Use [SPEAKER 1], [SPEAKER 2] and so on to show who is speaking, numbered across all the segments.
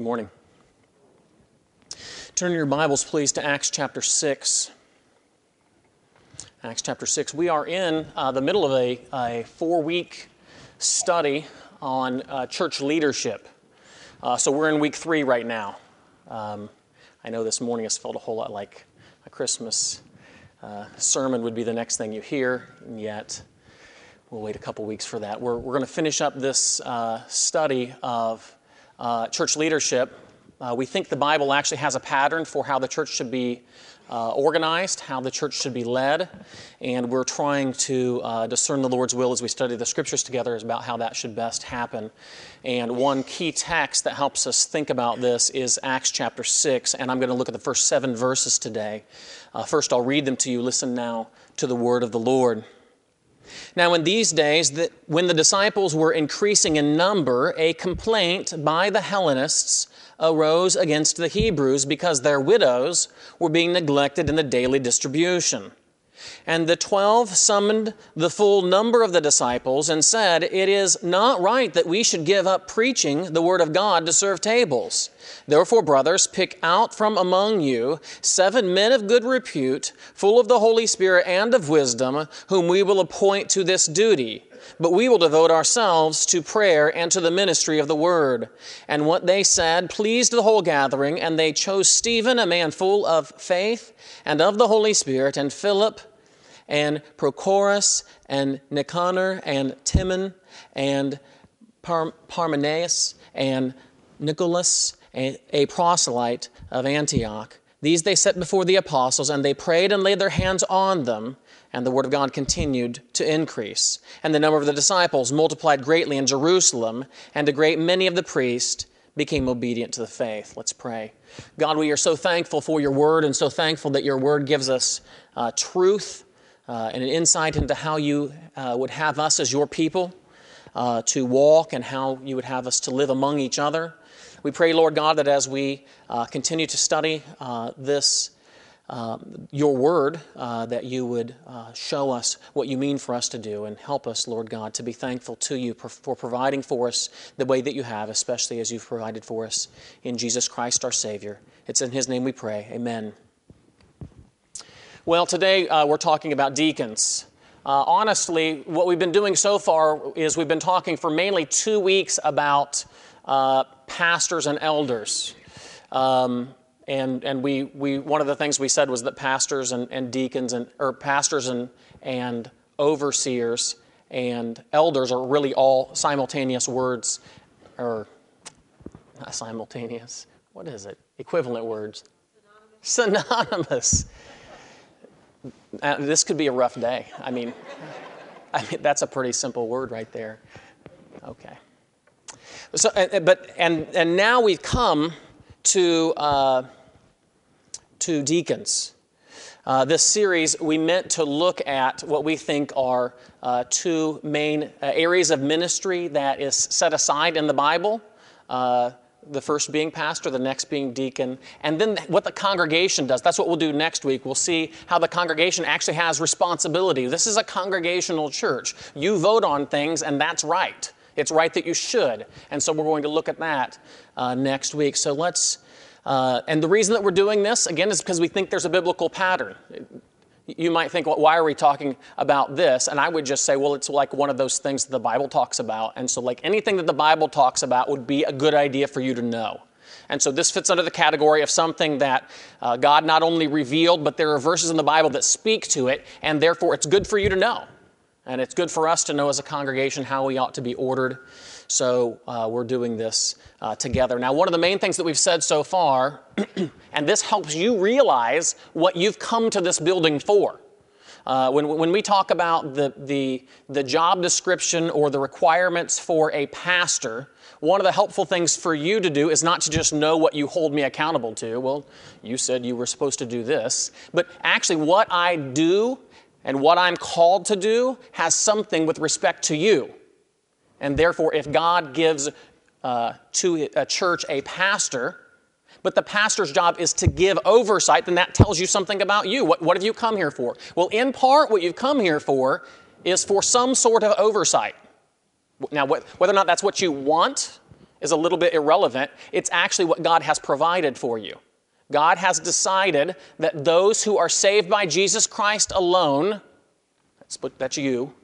[SPEAKER 1] Good morning. Turn your Bibles, please, to Acts chapter 6. Acts chapter 6. We are in the middle of a 4-week study on church leadership. So we're in week 3 right now. I know this morning has felt a whole lot like a Christmas sermon would be the next thing you hear, and yet we'll wait a couple weeks for that. We're going to finish up this study of church leadership. We think the Bible actually has a pattern for how the church should be organized, how the church should be led, and we're trying to discern the Lord's will as we study the Scriptures together about how that should best happen. And one key text that helps us think about this is Acts chapter 6, and I'm going to look at the first 7 verses today. First, I'll read them to you. Listen now to the word of the Lord. Now in these days, when the disciples were increasing in number, a complaint by the Hellenists arose against the Hebrews because their widows were being neglected in the daily distribution. And the 12 summoned the full number of the disciples and said, "It is not right that we should give up preaching the word of God to serve tables. Therefore, brothers, pick out from among you 7 men of good repute, full of the Holy Spirit and of wisdom, whom we will appoint to this duty. But we will devote ourselves to prayer and to the ministry of the word." And what they said pleased the whole gathering, and they chose Stephen, a man full of faith and of the Holy Spirit, and Philip, and Prochorus, and Nicanor, and Timon, and Parmenas, and Nicholas, a proselyte of Antioch. These they set before the apostles, and they prayed and laid their hands on them, and the word of God continued to increase. And the number of the disciples multiplied greatly in Jerusalem, and a great many of the priests became obedient to the faith. Let's pray. God, we are so thankful for your word, and so thankful that your word gives us truth and an insight into how you would have us as your people to walk and how you would have us to live among each other. We pray, Lord God, that as we continue to study your word, that you would show us what you mean for us to do and help us, Lord God, to be thankful to you for providing for us the way that you have, especially as you've provided for us in Jesus Christ our Savior. It's in his name we pray. Amen. Well, today we're talking about deacons. Honestly, what we've been doing so far is we've been talking for mainly 2 weeks about pastors and elders. And we one of the things we said was that pastors and deacons or pastors and overseers and elders are really all simultaneous words, or not simultaneous. What is it? Equivalent words. Synonymous. This could be a rough day. I mean, that's a pretty simple word right there. Okay. So, and now we've come to deacons. This series, we meant to look at what we think are 2 main areas of ministry that is set aside in the Bible. The first being pastor, the next being deacon, and then what the congregation does. That's what we'll do next week. We'll see how the congregation actually has responsibility. This is a congregational church. You vote on things, and that's right. It's right that you should. And so we're going to look at that next week. So let's, and the reason that we're doing this, again, is because we think there's a biblical pattern. You might think, well, why are we talking about this? And I would just say, well, it's like one of those things that the Bible talks about. And so like anything that the Bible talks about would be a good idea for you to know. And so this fits under the category of something that God not only revealed, but there are verses in the Bible that speak to it, and therefore it's good for you to know. And it's good for us to know as a congregation how we ought to be ordered. So we're doing this together. Now, one of the main things that we've said so far, and this helps you realize what you've come to this building for. When we talk about the job description or the requirements for a pastor, one of the helpful things for you to do is not to just know what you hold me accountable to. Well, you said you were supposed to do this. But actually what I do and what I'm called to do has something with respect to you. And therefore, if God gives to a church a pastor, but the pastor's job is to give oversight, then that tells you something about you. What have you come here for? Well, in part, what you've come here for is for some sort of oversight. Now, whether or not that's what you want is a little bit irrelevant. It's actually what God has provided for you. God has decided that those who are saved by Jesus Christ alone, that's you,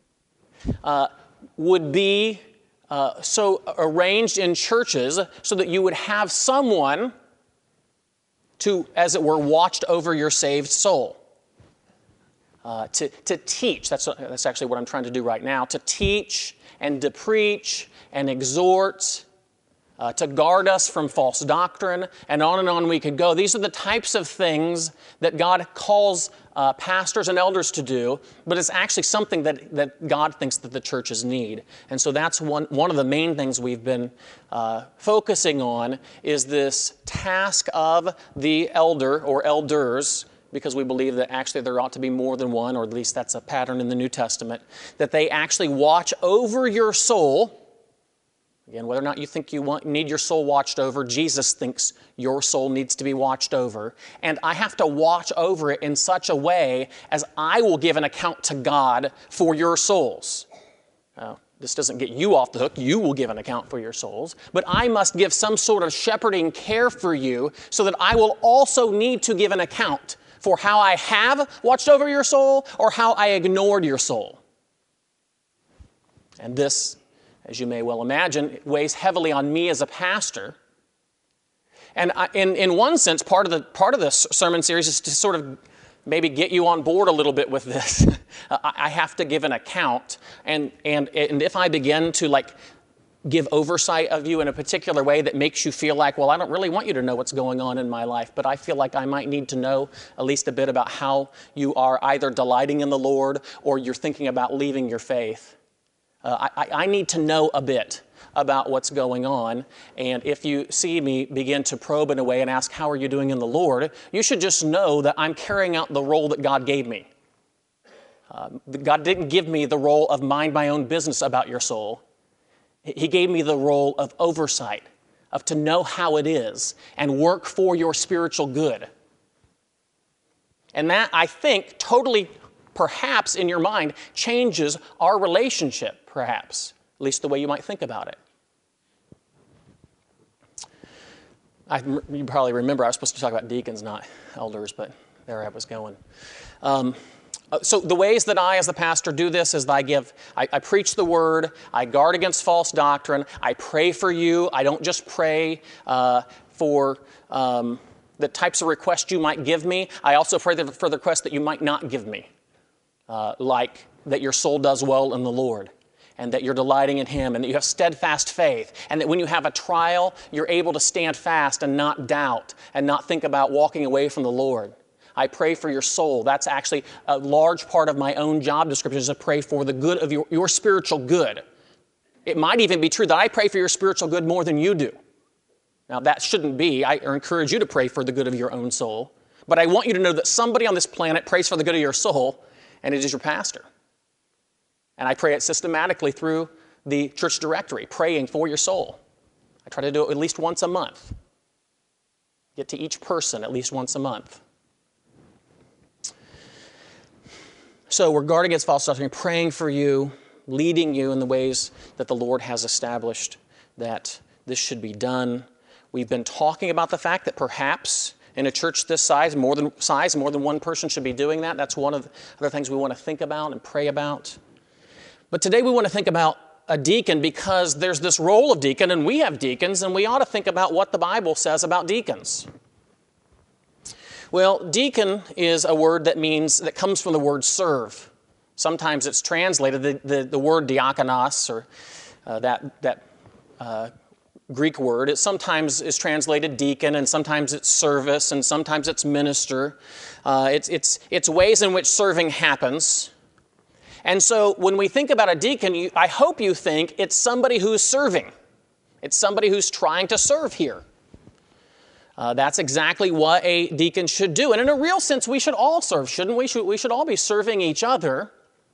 [SPEAKER 1] would be so arranged in churches so that you would have someone to, as it were, watched over your saved soul. To teach, that's actually what I'm trying to do right now, to teach and to preach and exhort, to guard us from false doctrine, and on we could go. These are the types of things that God calls pastors and elders to do, but it's actually something that God thinks that the churches need. And so that's one of the main things we've been focusing on, is this task of the elder or elders, because we believe that actually there ought to be more than one, or at least that's a pattern in the New Testament, that they actually watch over your soul. Again, whether or not you think you need your soul watched over, Jesus thinks your soul needs to be watched over. And I have to watch over it in such a way as I will give an account to God for your souls. Now, this doesn't get you off the hook. You will give an account for your souls. But I must give some sort of shepherding care for you so that I will also need to give an account for how I have watched over your soul or how I ignored your soul. And this, as you may well imagine, weighs heavily on me as a pastor. And in one sense, part of this sermon series is to sort of maybe get you on board a little bit with this. I have to give an account, and if I begin to give oversight of you in a particular way that makes you feel like, well, I don't really want you to know what's going on in my life, but I feel like I might need to know at least a bit about how you are either delighting in the Lord or you're thinking about leaving your faith. I need to know a bit about what's going on, and if you see me begin to probe in a way and ask, how are you doing in the Lord, you should just know that I'm carrying out the role that God gave me. God didn't give me the role of mind my own business about your soul. He gave me the role of oversight, of to know how it is and work for your spiritual good. And that, I think, totally, perhaps in your mind, changes our relationship, perhaps, at least the way you might think about it. You probably remember I was supposed to talk about deacons, not elders, but there I was going. So the ways that I, as the pastor, do this is I preach the word, I guard against false doctrine, I pray for you. I don't just pray for the types of requests you might give me. I also pray for the requests that you might not give me, like that your soul does well in the Lord, and that you're delighting in Him, and that you have steadfast faith, and that when you have a trial, you're able to stand fast and not doubt, and not think about walking away from the Lord. I pray for your soul. That's actually a large part of my own job description, is to pray for the good of your spiritual good. It might even be true that I pray for your spiritual good more than you do. Now, that shouldn't be. I encourage you to pray for the good of your own soul. But I want you to know that somebody on this planet prays for the good of your soul, and it is your pastor. And I pray it systematically through the church directory, praying for your soul. I try to do it at least once a month. Get to each person at least once a month. So we're guarding against false doctrine, praying for you, leading you in the ways that the Lord has established that this should be done. We've been talking about the fact that perhaps in a church this size, more than one person should be doing that. That's one of the other things we want to think about and pray about. But today we want to think about a deacon, because there's this role of deacon, and we have deacons, and we ought to think about what the Bible says about deacons. Well, deacon is a word that comes from the word serve. Sometimes it's translated, the word diakonos, or that Greek word, it sometimes is translated deacon, and sometimes it's service, and sometimes it's minister. It's ways in which serving happens. And so when we think about a deacon, I hope you think it's somebody who's serving. It's somebody who's trying to serve here. That's exactly what a deacon should do. And in a real sense, we should all serve, shouldn't we? We should all be serving each other.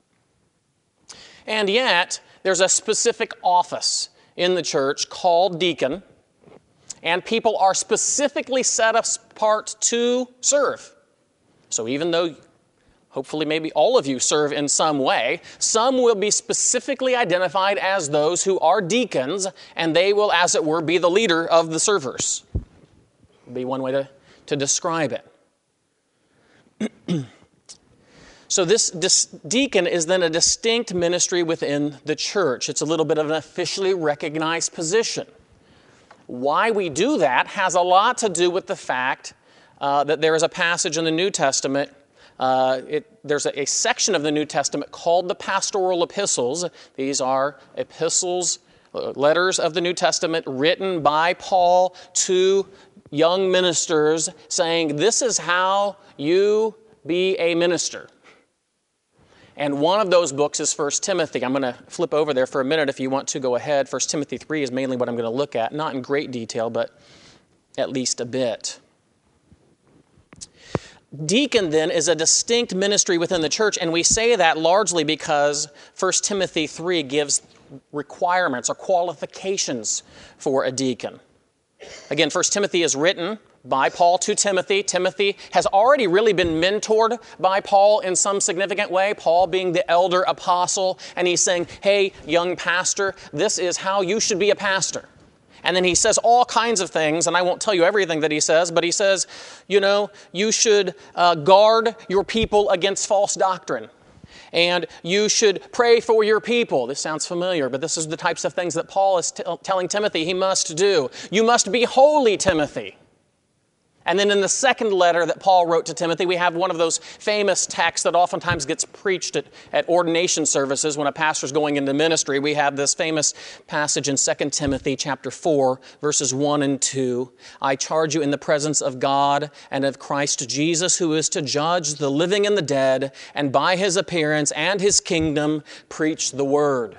[SPEAKER 1] And yet, there's a specific office in the church called deacon, and people are specifically set apart to serve. So even though hopefully maybe all of you serve in some way. Some will be specifically identified as those who are deacons, and they will, as it were, be the leader of the servers. Would be one way to describe it. So this deacon is then a distinct ministry within the church. It's a little bit of an officially recognized position. Why we do that has a lot to do with the fact that there is a passage in the New Testament. There's a section of the New Testament called the pastoral epistles. These are epistles, letters of the New Testament written by Paul to young ministers saying, this is how you be a minister. And one of those books is 1 Timothy. I'm going to flip over there for a minute if you want to go ahead. 1 Timothy 3 is mainly what I'm going to look at, not in great detail, but at least a bit. Deacon, then, is a distinct ministry within the church, and we say that largely because 1 Timothy 3 gives requirements or qualifications for a deacon. Again, 1 Timothy is written by Paul to Timothy. Timothy has already really been mentored by Paul in some significant way, Paul being the elder apostle, and he's saying, hey, young pastor, this is how you should be a pastor. And then he says all kinds of things, and I won't tell you everything that he says, but he says, you should guard your people against false doctrine. And you should pray for your people. This sounds familiar, but this is the types of things that Paul is telling Timothy he must do. You must be holy, Timothy. And then in the second letter that Paul wrote to Timothy, we have one of those famous texts that oftentimes gets preached at ordination services when a pastor's going into ministry. We have this famous passage in 2 Timothy chapter 4, verses 1 and 2. I charge you in the presence of God and of Christ Jesus, who is to judge the living and the dead, and by his appearance and his kingdom, preach the word.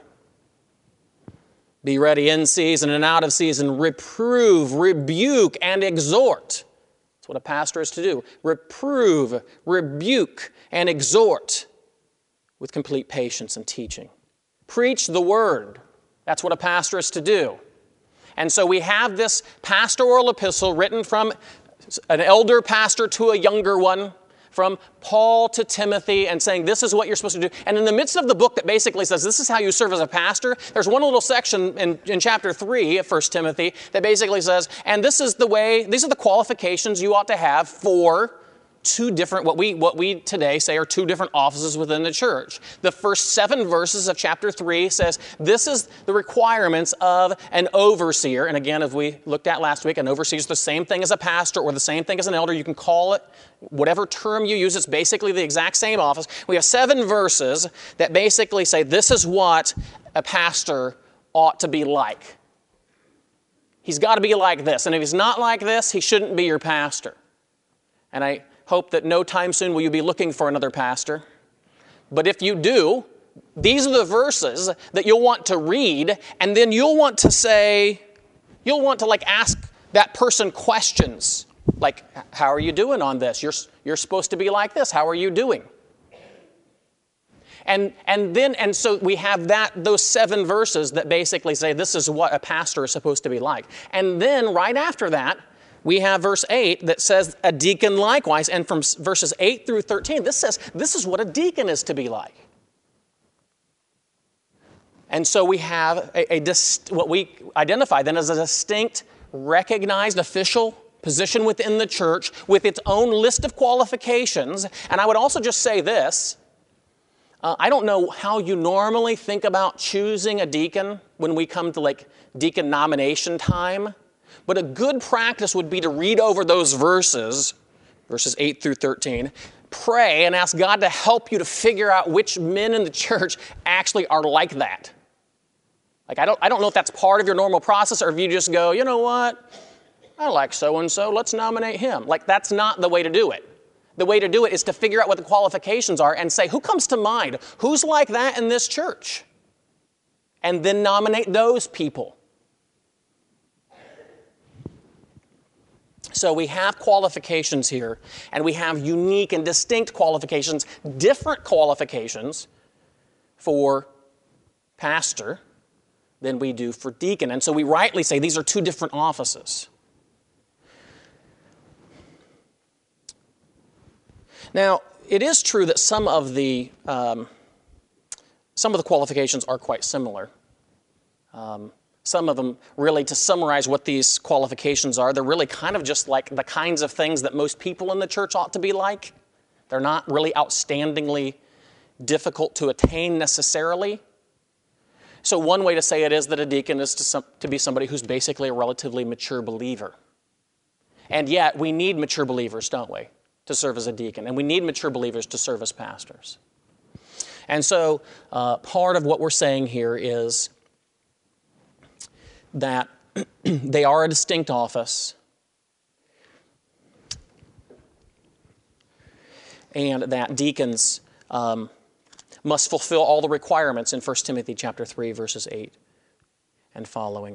[SPEAKER 1] Be ready in season and out of season, reprove, rebuke, and exhort. That's what a pastor is to do. Reprove, rebuke, and exhort with complete patience and teaching. Preach the word. That's what a pastor is to do. And so we have this pastoral epistle written from an elder pastor to a younger one, from Paul to Timothy, and saying this is what you're supposed to do. And in the midst of the book that basically says this is how you serve as a pastor, there's one little section in chapter 3 of 1 Timothy that basically says, and this is the way, these are the qualifications you ought to have for two different, what we today say are two different offices within the church. The first 7 verses of chapter 3 says, this is the requirements of an overseer. And again, as we looked at last week, an overseer is the same thing as a pastor or the same thing as an elder. You can call it whatever term you use. It's basically the exact same office. We have 7 verses that basically say, this is what a pastor ought to be like. He's got to be like this. And if he's not like this, he shouldn't be your pastor. And I hope that no time soon will you be looking for another pastor. But if you do, these are the verses that you'll want to read, and then you'll want to ask that person questions. Like, how are you doing on this? You're supposed to be like this. How are you doing? And so we have those 7 verses that basically say this is what a pastor is supposed to be like. And then right after that, we have verse 8 that says a deacon likewise. And from verses 8 through 13, this says this is what a deacon is to be like. And so we have what we identify then as a distinct, recognized official position within the church with its own list of qualifications. And I would also just say this. I don't know how you normally think about choosing a deacon when we come to deacon nomination time. But a good practice would be to read over those verses 8 through 13, pray and ask God to help you to figure out which men in the church actually are like that. I don't know if that's part of your normal process or if you just go, you know what, I like so-and-so, let's nominate him. That's not the way to do it. The way to do it is to figure out what the qualifications are and say, who comes to mind? Who's like that in this church? And then nominate those people. So we have qualifications here, and we have unique and distinct qualifications, different qualifications for pastor than we do for deacon. And so we rightly say these are two different offices. Now, it is true that some of the qualifications are quite similar. Some of them, really, to summarize what these qualifications are, they're really kind of just like the kinds of things that most people in the church ought to be like. They're not really outstandingly difficult to attain necessarily. So one way to say it is that a deacon is to be somebody who's basically a relatively mature believer. And yet, we need mature believers, don't we, to serve as a deacon. And we need mature believers to serve as pastors. And so part of what we're saying here is that they are a distinct office, and that deacons must fulfill all the requirements in 1 Timothy chapter 3, verses 8 and following.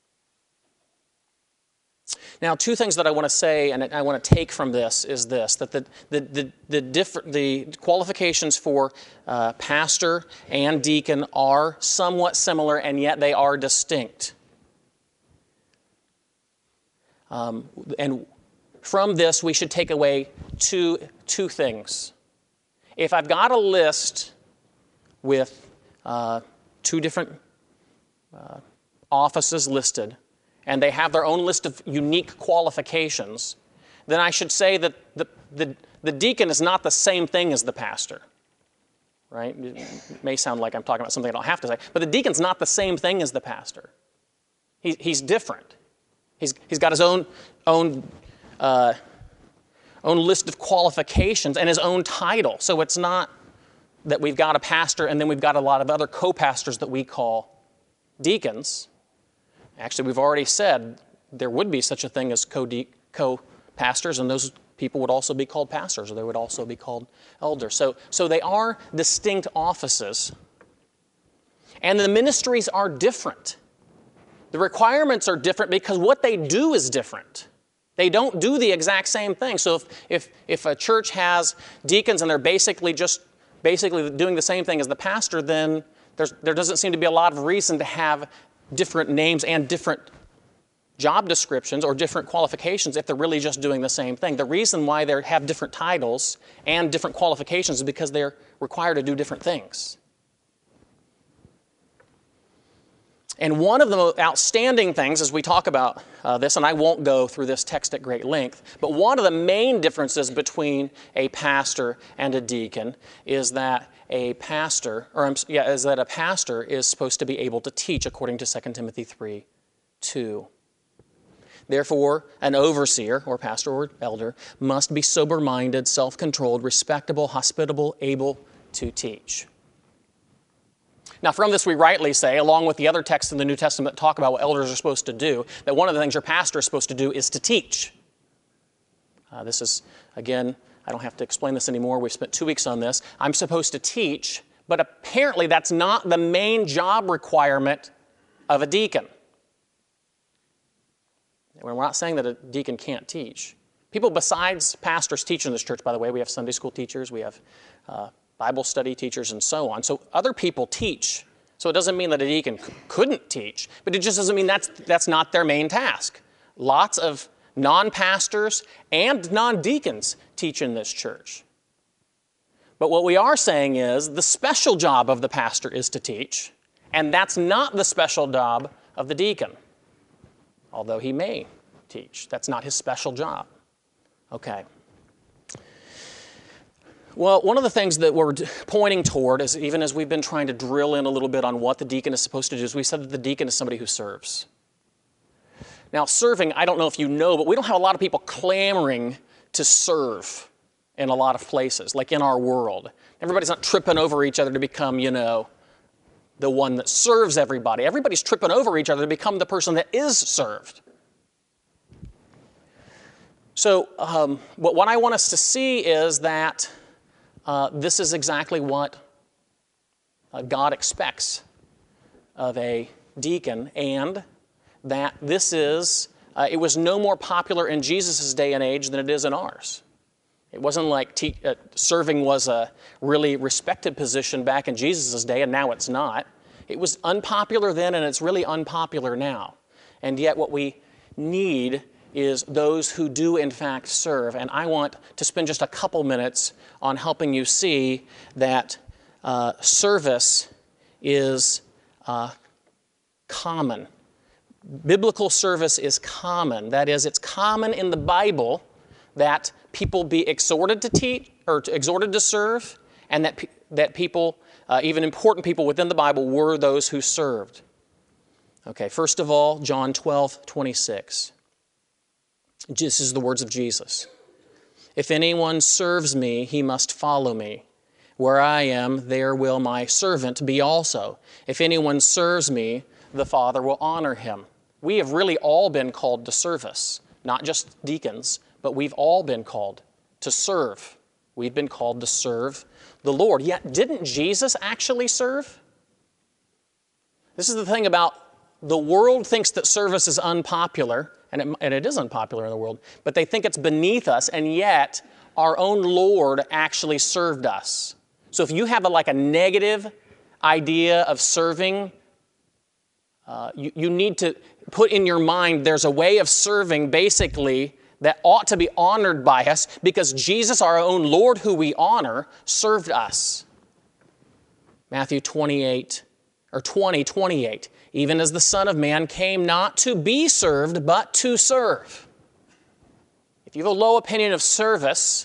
[SPEAKER 1] Now, two things that I want to say and I want to take from this is this, that the qualifications for pastor and deacon are somewhat similar, and yet they are distinct. And from this, we should take away two things. If I've got a list with two different offices listed, and they have their own list of unique qualifications, then I should say that the deacon is not the same thing as the pastor. Right? It may sound like I'm talking about something I don't have to say, but the deacon's not the same thing as the pastor. He's different. He's got his own list of qualifications and his own title. So it's not that we've got a pastor and then we've got a lot of other co-pastors that we call deacons. Actually, we've already said there would be such a thing as co-pastors, and those people would also be called pastors, or they would also be called elders. So they are distinct offices. And the ministries are different. The requirements are different because what they do is different. They don't do the exact same thing. So if a church has deacons and they're basically doing the same thing as the pastor, then there doesn't seem to be a lot of reason to have different names and different job descriptions or different qualifications if they're really just doing the same thing. The reason why they have different titles and different qualifications is because they're required to do different things. And one of the most outstanding things as we talk about this, and I won't go through this text at great length, but one of the main differences between a pastor and a deacon is that a pastor is supposed to be able to teach according to 2 Timothy 3:2. Therefore, an overseer, or pastor or elder, must be sober-minded, self-controlled, respectable, hospitable, able to teach. Now, from this we rightly say, along with the other texts in the New Testament that talk about what elders are supposed to do, that one of the things your pastor is supposed to do is to teach. This is, again, I don't have to explain this anymore. We've spent 2 weeks on this. I'm supposed to teach, but apparently that's not the main job requirement of a deacon. We're not saying that a deacon can't teach. People besides pastors teach in this church, by the way. We have Sunday school teachers, we have Bible study teachers, and so on. So other people teach. So it doesn't mean that a deacon couldn't teach, but it just doesn't mean that's not their main task. Lots of non-pastors and non-deacons teach in this church. But what we are saying is the special job of the pastor is to teach, and that's not the special job of the deacon. Although he may teach. That's not his special job. Okay. Well, one of the things that we're pointing toward, is even as we've been trying to drill in a little bit on what the deacon is supposed to do, is we said that the deacon is somebody who serves. Now, serving, I don't know if you know, but we don't have a lot of people clamoring to serve in a lot of places, like in our world. Everybody's not tripping over each other to become, the one that serves everybody. Everybody's tripping over each other to become the person that is served. So what I want us to see is that this is exactly what God expects of a deacon, and that this is, it was no more popular in Jesus' day and age than it is in ours. It wasn't like serving was a really respected position back in Jesus' day, and now it's not. It was unpopular then, and it's really unpopular now. And yet what we need is those who do in fact serve. And I want to spend just a couple minutes on helping you see that service is common. Biblical service is common. That is, it's common in the Bible that people be exhorted to teach or exhorted to serve, and that people, even important people within the Bible, were those who served. Okay, first of all, John 12:26. This is the words of Jesus. If anyone serves me, he must follow me. Where I am, there will my servant be also. If anyone serves me, the Father will honor him. We have really all been called to service, not just deacons, but we've all been called to serve. We've been called to serve the Lord. Yet, didn't Jesus actually serve? This is the thing about the world thinks that service is unpopular, and it is unpopular in the world, but they think it's beneath us, and yet our own Lord actually served us. So if you have a negative idea of serving, you need to put in your mind there's a way of serving basically that ought to be honored by us because Jesus, our own Lord who we honor, served us. Matthew 20:28. Even as the Son of Man came not to be served, but to serve. If you have a low opinion of service,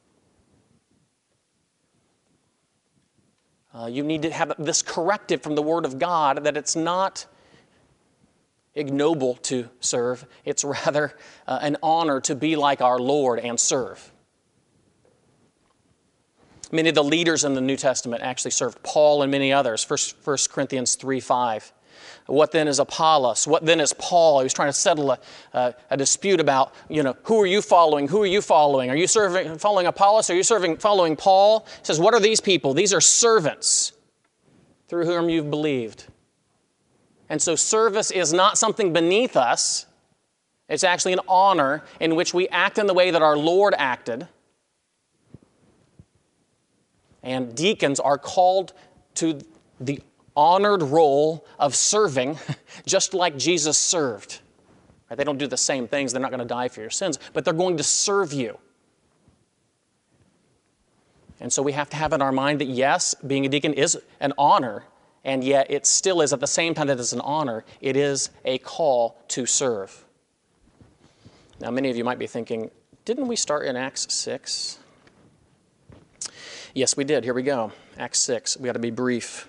[SPEAKER 1] you need to have this corrective from the Word of God that it's not ignoble to serve. It's rather an honor to be like our Lord and serve. Many of the leaders in the New Testament actually served. Paul and many others. 1 Corinthians 3:5. What then is Apollos? What then is Paul? He was trying to settle a dispute about, who are you following? Who are you following? Are you following Apollos? Are you following Paul? He says, what are these people? These are servants through whom you've believed. And so service is not something beneath us. It's actually an honor in which we act in the way that our Lord acted. And deacons are called to the honored role of serving, just like Jesus served. Right? They don't do the same things. They're not going to die for your sins, but they're going to serve you. And so we have to have in our mind that, yes, being a deacon is an honor, and yet it still is, at the same time that it's an honor, it is a call to serve. Now, many of you might be thinking, didn't we start in Acts 6? Yes, we did. Here we go. Acts 6. We got to be brief.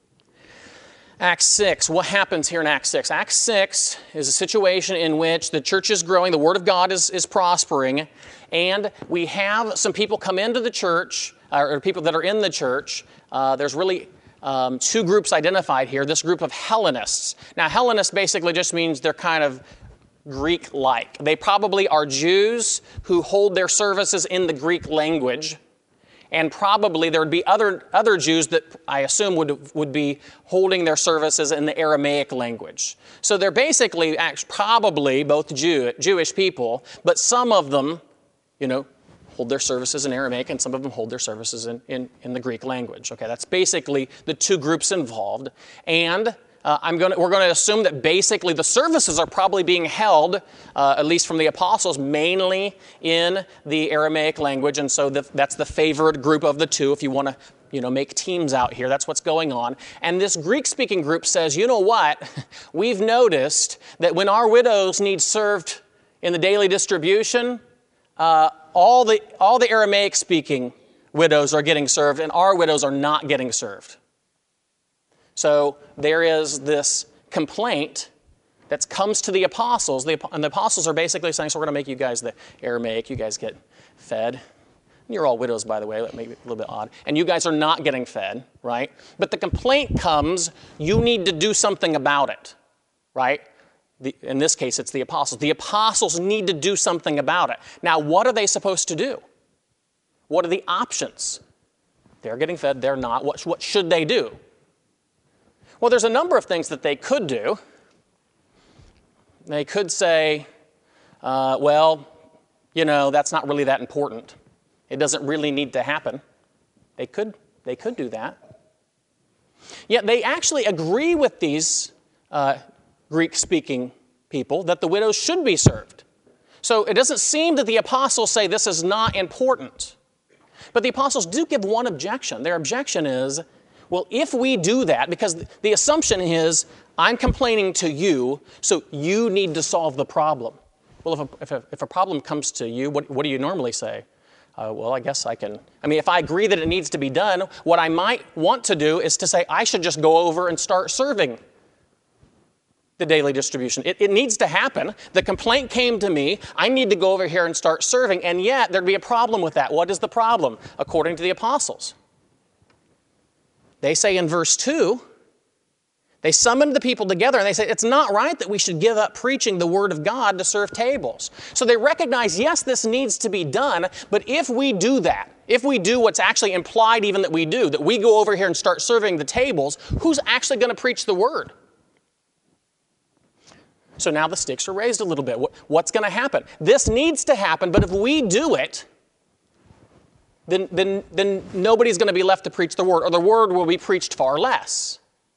[SPEAKER 1] Acts 6. What happens here in Acts 6? Acts 6 is a situation in which the church is growing, the Word of God is prospering, and we have some people come into the church, or people that are in the church. There's really two groups identified here. This group of Hellenists. Now, Hellenists basically just means they're kind of Greek-like. They probably are Jews who hold their services in the Greek language. And probably there would be other Jews that I assume would be holding their services in the Aramaic language. So they're basically probably both Jewish people, but some of them, hold their services in Aramaic, and some of them hold their services in the Greek language. Okay, that's basically the two groups involved. And we're going to assume that basically the services are probably being held, at least from the apostles, mainly in the Aramaic language, and so that's the favored group of the two. If you want to, make teams out here, that's what's going on. And this Greek-speaking group says, you know what? We've noticed that when our widows need served in the daily distribution, all the Aramaic-speaking widows are getting served, and our widows are not getting served. So there is this complaint that comes to the apostles, and the apostles are basically saying, so we're going to make you guys the Aramaic, you guys get fed. You're all widows, by the way, that may be a little bit odd. And you guys are not getting fed, right? But the complaint comes, you need to do something about it, right? In this case, it's the apostles. The apostles need to do something about it. Now, what are they supposed to do? What are the options? They're getting fed, they're not. What should they do? Well, there's a number of things that they could do. They could say, that's not really that important. It doesn't really need to happen. They could do that. Yet they actually agree with these Greek-speaking people that the widows should be served. So it doesn't seem that the apostles say this is not important. But the apostles do give one objection. Their objection is, well, if we do that, because the assumption is, I'm complaining to you, so you need to solve the problem. Well, if a problem comes to you, what do you normally say? Well, I guess I can. I mean, if I agree that it needs to be done, what I might want to do is to say, I should just go over and start serving the daily distribution. It needs to happen. The complaint came to me. I need to go over here and start serving, and yet there'd be a problem with that. What is the problem, according to the apostles? They say in verse 2, they summoned the people together and they say, it's not right that we should give up preaching the word of God to serve tables. So they recognize, yes, this needs to be done, but if we do that, if we do what's actually implied even that we do, that we go over here and start serving the tables, who's actually going to preach the word? So now the stakes are raised a little bit. What's going to happen? This needs to happen, but if we do it, then nobody's going to be left to preach the word, or the word will be preached far less.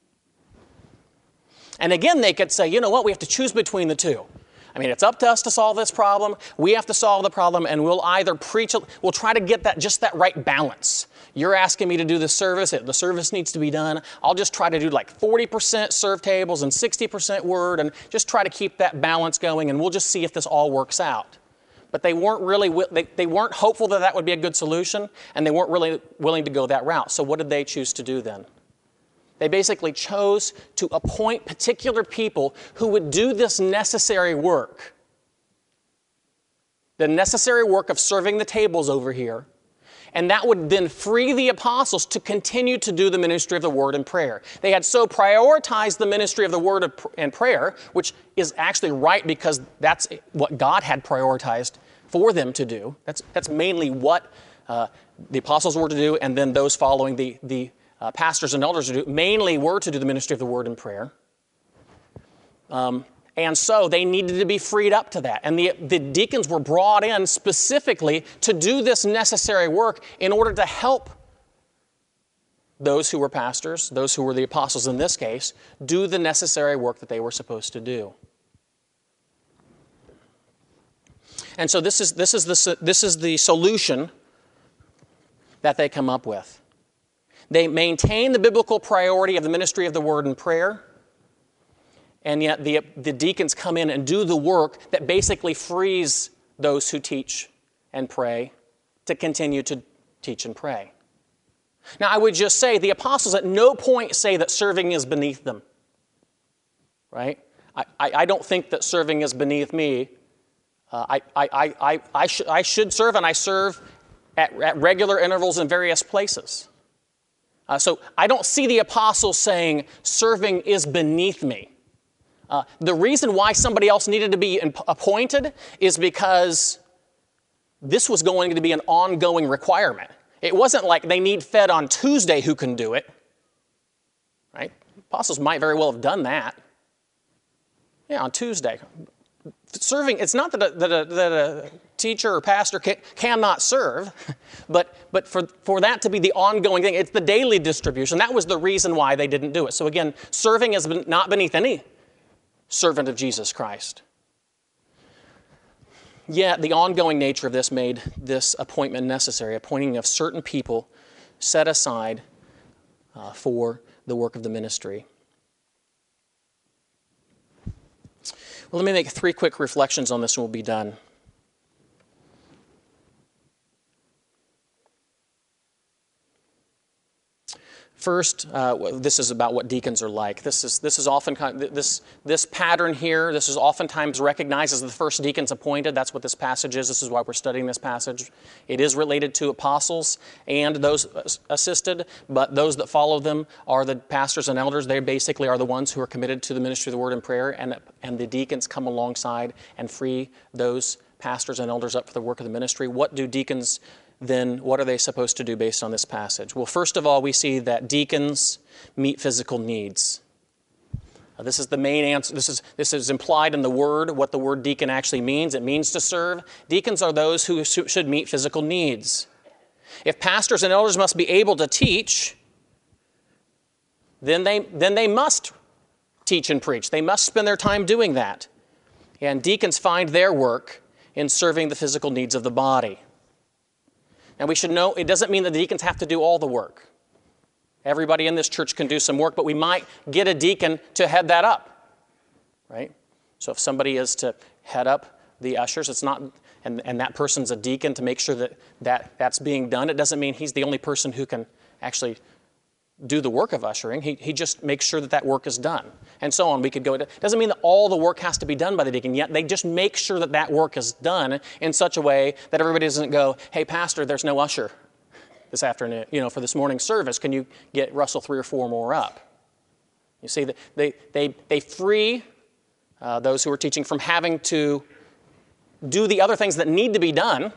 [SPEAKER 1] And again, they could say, you know what, we have to choose between the two. I mean, it's up to us to solve this problem. We have to solve the problem, and we'll either preach, we'll try to get that right balance. You're asking me to do the service needs to be done. I'll just try to do like 40% serve tables and 60% word, and just try to keep that balance going, and we'll just see if this all works out. But they weren't really, they weren't hopeful that would be a good solution, and they weren't really willing to go that route. So what did they choose to do then? They basically chose to appoint particular people who would do this necessary work. The necessary work of serving the tables over here. And that would then free the apostles to continue to do the ministry of the word and prayer. They had so prioritized the ministry of the word and prayer, which is actually right because that's what God had prioritized for them to do. That's mainly what the apostles were to do, and then those following the pastors and elders mainly were to do the ministry of the word and prayer. And so they needed to be freed up to that. And the deacons were brought in specifically to do this necessary work in order to help those who were pastors, those who were the apostles in this case, do the necessary work that they were supposed to do. And so this is the solution that they come up with. They maintain the biblical priority of the ministry of the word and prayer, and yet the deacons come in and do the work that basically frees those who teach and pray to continue to teach and pray. Now, I would just say the apostles at no point say that serving is beneath them, right? I don't think that serving is beneath me. I should serve, and I serve at regular intervals in various places. So I don't see the apostles saying serving is beneath me. The reason why somebody else needed to be appointed is because this was going to be an ongoing requirement. It wasn't like they need fed on Tuesday who can do it. Right? Apostles might very well have done that. Yeah, on Tuesday. Serving, it's not that a teacher or pastor cannot serve, but for that to be the ongoing thing, it's the daily distribution. That was the reason why they didn't do it. So again, serving is not beneath any servant of Jesus Christ. Yet the ongoing nature of this made this appointment necessary, appointing of certain people set aside for the work of the ministry. Well, let me make 3 quick reflections on this and we'll be done. First, this is about what deacons are like. This is often this pattern here. This is oftentimes recognized as the first deacons appointed. That's what this passage is. This is why we're studying this passage. It is related to apostles and those assisted, but those that follow them are the pastors and elders. They basically are the ones who are committed to the ministry of the word and prayer, and the deacons come alongside and free those pastors and elders up for the work of the ministry. What do deacons then, what are they supposed to do based on this passage? Well, first of all, we see that deacons meet physical needs. This is the main answer. This is implied in the word, what the word deacon actually means. It means to serve. Deacons are those who should meet physical needs. If pastors and elders must be able to teach, then they must teach and preach. They must spend their time doing that. And deacons find their work in serving the physical needs of the body. Now we should know it doesn't mean that the deacons have to do all the work. Everybody in this church can do some work, but we might get a deacon to head that up, right? So if somebody is to head up the ushers, it's not, and that person's a deacon to make sure that's being done. It doesn't mean he's the only person who can actually do the work of ushering. He just makes sure that work is done, and so on. We could go. It doesn't mean that all the work has to be done by the deacon, yet they just make sure that work is done in such a way that everybody doesn't go, "Hey, pastor, there's no usher this afternoon, for this morning's service. Can you get Russell 3 or 4 more up?" You see, they free those who are teaching from having to do the other things that need to be done,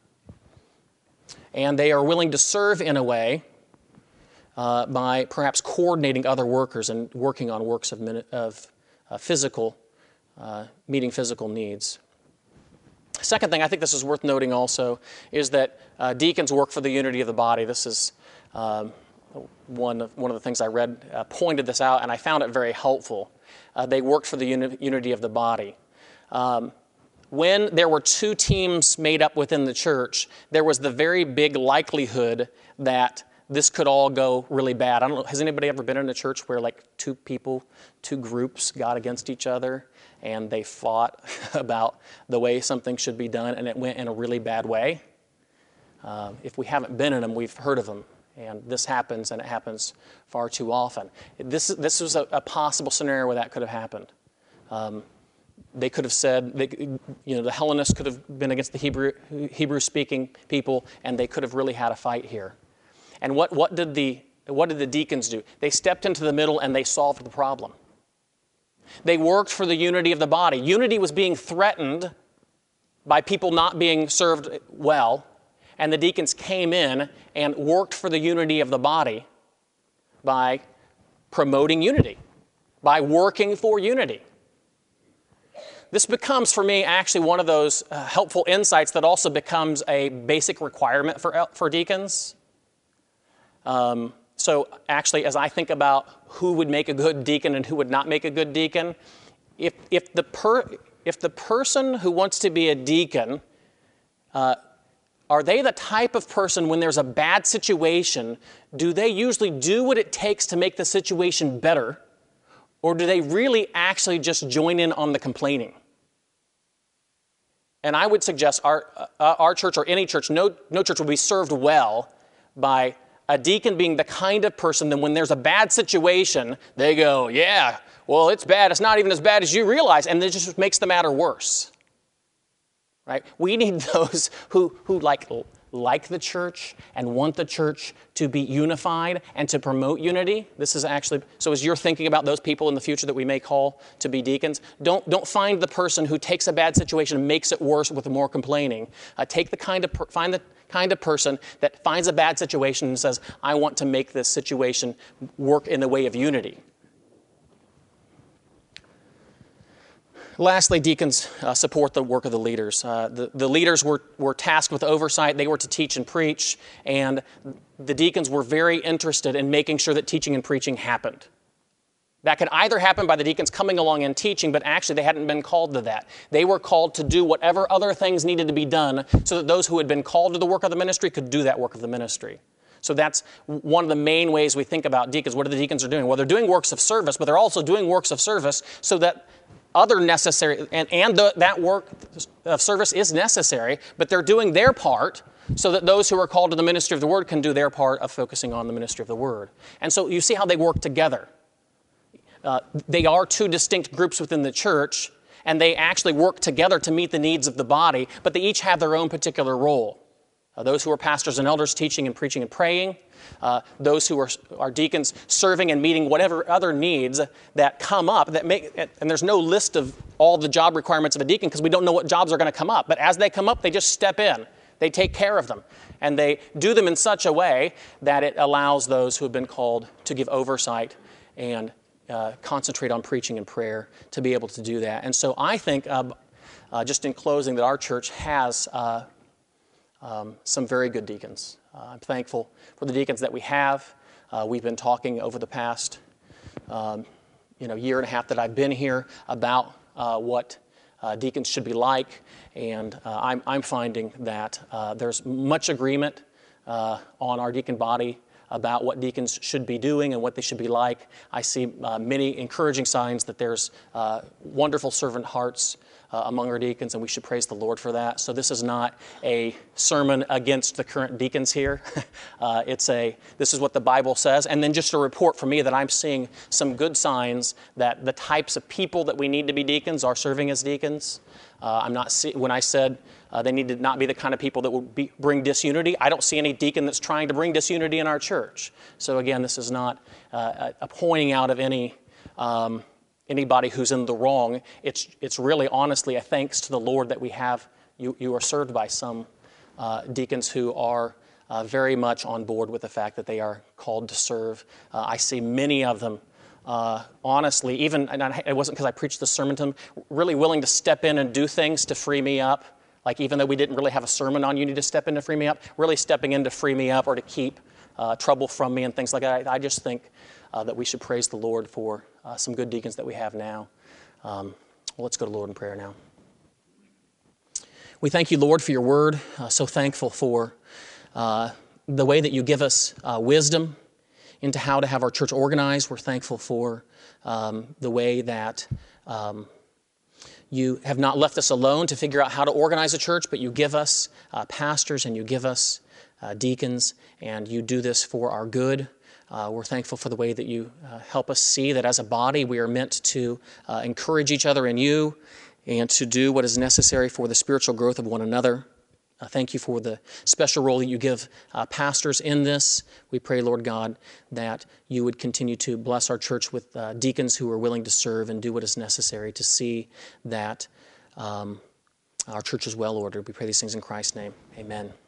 [SPEAKER 1] and they are willing to serve in a way by perhaps coordinating other workers and working on works of physical, meeting physical needs. Second thing, I think this is worth noting also, is that deacons work for the unity of the body. This is one of the things I read pointed this out, and I found it very helpful. They worked for the unity of the body. When there were 2 teams made up within the church, there was the very big likelihood that this could all go really bad. I don't know, has anybody ever been in a church where like 2 groups got against each other and they fought about the way something should be done and it went in a really bad way? If we haven't been in them, we've heard of them. And this happens, and it happens far too often. This was a possible scenario where that could have happened. They could have said, the Hellenists could have been against the Hebrew-speaking people, and they could have really had a fight here. And what did the deacons do? They stepped into the middle and they solved the problem. They worked for the unity of the body. Unity was being threatened by people not being served well, and the deacons came in and worked for the unity of the body by promoting unity, by working for unity. This becomes, for me, actually one of those helpful insights that also becomes a basic requirement for deacons. So actually, as I think about who would make a good deacon and who would not make a good deacon, if the person who wants to be a deacon, are they the type of person when there's a bad situation, do they usually do what it takes to make the situation better, or do they really actually just join in on the complaining? And I would suggest our church or any church, no church will be served well by a deacon being the kind of person that when there's a bad situation, they go, yeah, well, it's bad. It's not even as bad as you realize. And it just makes the matter worse. Right? We need those who like the church and want the church to be unified and to promote unity. This is actually, so as you're thinking about those people in the future that we may call to be deacons, don't find the person who takes a bad situation and makes it worse with more complaining. Find the kind of person that finds a bad situation and says, I want to make this situation work in the way of unity. Lastly, deacons support the work of the leaders. The leaders were tasked with oversight. They were to teach and preach, and the deacons were very interested in making sure that teaching and preaching happened. That could either happen by the deacons coming along and teaching, but actually they hadn't been called to that. They were called to do whatever other things needed to be done so that those who had been called to the work of the ministry could do that work of the ministry. So that's one of the main ways we think about deacons. What are the deacons are doing? Well, they're doing works of service, but they're also doing works of service so that other necessary, that work of service is necessary, but they're doing their part so that those who are called to the ministry of the word can do their part of focusing on the ministry of the word. And so you see how they work together. They are 2 distinct groups within the church, and they actually work together to meet the needs of the body, but they each have their own particular role. Those who are pastors and elders teaching and preaching and praying, those who are deacons serving and meeting whatever other needs that come up, and there's no list of all the job requirements of a deacon because we don't know what jobs are going to come up. But as they come up, they just step in. They take care of them. And they do them in such a way that it allows those who have been called to give oversight and concentrate on preaching and prayer to be able to do that. And so I think, just in closing, that our church has some very good deacons. I'm thankful for the deacons that we have. We've been talking over the past year and a half that I've been here about what deacons should be like, and I'm finding that there's much agreement on our deacon body about what deacons should be doing and what they should be like. I see many encouraging signs that there's wonderful servant hearts among our deacons, and we should praise the Lord for that. So this is not a sermon against the current deacons here. This is what the Bible says, and then just a report from me that I'm seeing some good signs that the types of people that we need to be deacons are serving as deacons. When I said they need to not be the kind of people that will bring disunity, I don't see any deacon that's trying to bring disunity in our church. So again, this is not a pointing out of anybody who's in the wrong. It's really honestly a thanks to the Lord that we have, you are served by some deacons who are very much on board with the fact that they are called to serve. I see many of them honestly, it wasn't because I preached this sermon to them, really willing to step in and do things to free me up. Like even though we didn't really have a sermon on you need to step in to free me up, really stepping in to free me up or to keep trouble from me and things like that. I just think that we should praise the Lord for some good deacons that we have now. Let's go to the Lord in prayer now. We thank you, Lord, for your word. So thankful for the way that you give us wisdom into how to have our church organized. We're thankful for the way that you have not left us alone to figure out how to organize a church, but you give us pastors and you give us deacons, and you do this for our good. We're thankful for the way that you help us see that as a body we are meant to encourage each other in you and to do what is necessary for the spiritual growth of one another. Thank you for the special role that you give pastors in this. We pray, Lord God, that you would continue to bless our church with deacons who are willing to serve and do what is necessary to see that our church is well ordered. We pray these things in Christ's name. Amen.